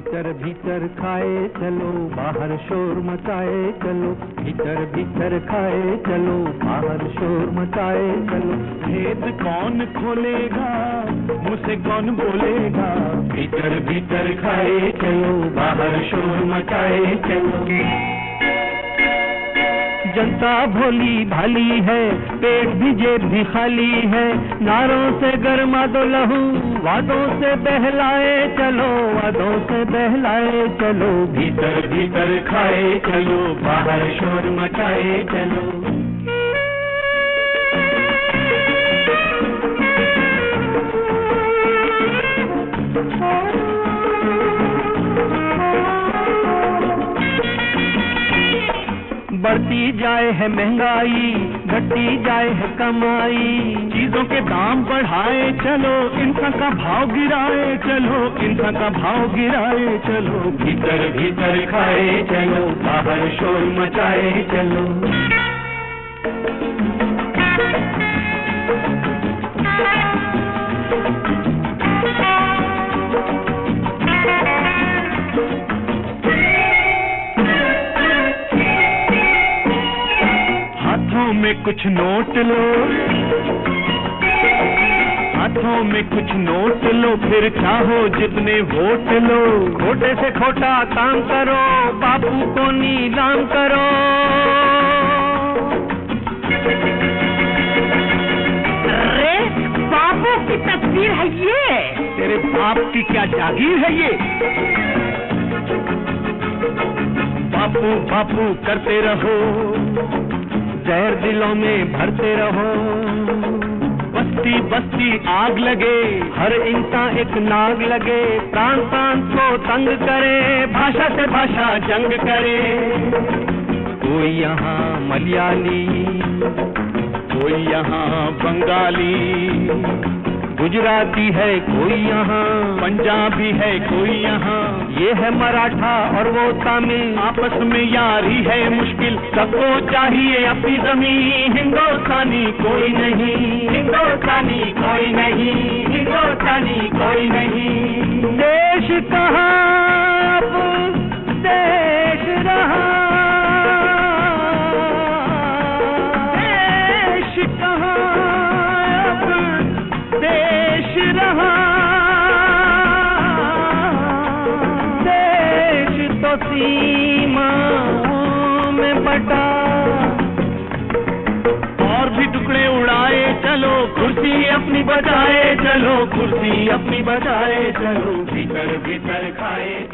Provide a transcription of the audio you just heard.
भीतर भीतर खाए चलो, बाहर शोर मचाए चलो। भीतर भीतर खाए चलो, बाहर शोर मचाए चलो। भेद कौन खोलेगा, मुझसे कौन बोलेगा। भीतर भीतर खाए चलो, बाहर शोर मचाए चलो। जनता भोली भाली है, पेट भी जेब भी खाली है। नारों से गरमा दो लहू, वादों से बहलाए चलो, वादों से बहलाए चलो। भीतर भीतर खाए चलो, बाहर शोर मचाए चलो। बढ़ती जाए है महंगाई, घटती जाए है कमाई। चीजों के दाम बढ़ाए चलो, इंसान का भाव गिराए चलो, इंसान का भाव गिराए चलो। भीतर भीतर खाए चलो, बाहर शोर मचाए चलो। हाथों में कुछ नोट लो, हाथों में कुछ नोट लो, फिर चाहो जितने वोट लो। खोटे से खोटा काम करो, बापू को नीलाम करो। अरे बापू की तस्वीर है ये। तेरे बाप की क्या जागीर है ये। बापू बापू करते रहो, जहर दिलों में भरते रहो। बस्ती बस्ती आग लगे, हर इंसान एक नाग लगे। प्राण प्राण को तंग करे, भाषा से भाषा जंग करे। कोई यहाँ मलयाली, कोई यहाँ बंगाली, गुजराती है कोई यहाँ, पंजाबी है कोई यहाँ। ये है मराठा और वो तमिल, आपस में यारी है मुश्किल। सबको चाहिए अपनी जमीन, हिंदुस्तानी कोई नहीं, हिंदुस्तानी कोई नहीं, हिंदुस्तानी कोई नहीं। देश कहाँ अब देश रहा, देश कहाँ अब देश रहा। देश तो सीमाओं में बटा, और भी टुकड़े उड़ाए चलो, कुर्सी अपनी बजाए चलो, कुर्सी अपनी बजाए चलो। भीतर भीतर खाए